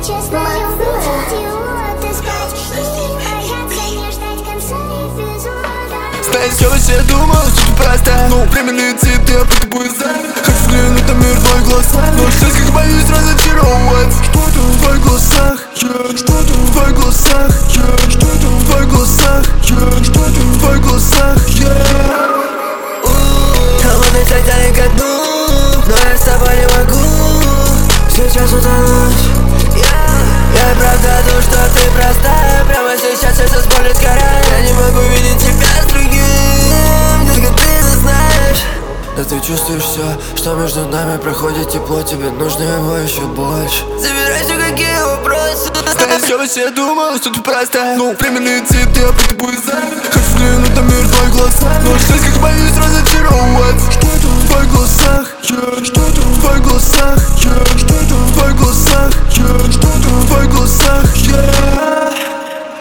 честно люблю идиоты спать. Бояться не ждать конца эпизода. Знаешь, я вообще думал, что ты простая, но время летит, я под тобой сзади. Хочу взглянуть на мир в твоих глазах, но сейчас как боюсь разочаровать. Что-то в твоих глазах, что-то в твоих глазах, что-то в твоих глазах, что-то в твоих глазах, Холодный цвет тянет ко дну, но я с тобой не могу сейчас утонуть. Я правда думаю, что ты простая. Прямо сейчас сердце с болью сгорает. Я не могу видеть тебя с другим, только ты это знаешь. Да ты чувствуешь все, что между нами проходит тепло. Тебе нужно его еще больше. Забирай все, какие вопросы. Знаешь, я вообще думал, что ты простая, но время летит, я под тобой сзади. Хочу взглянуть на мир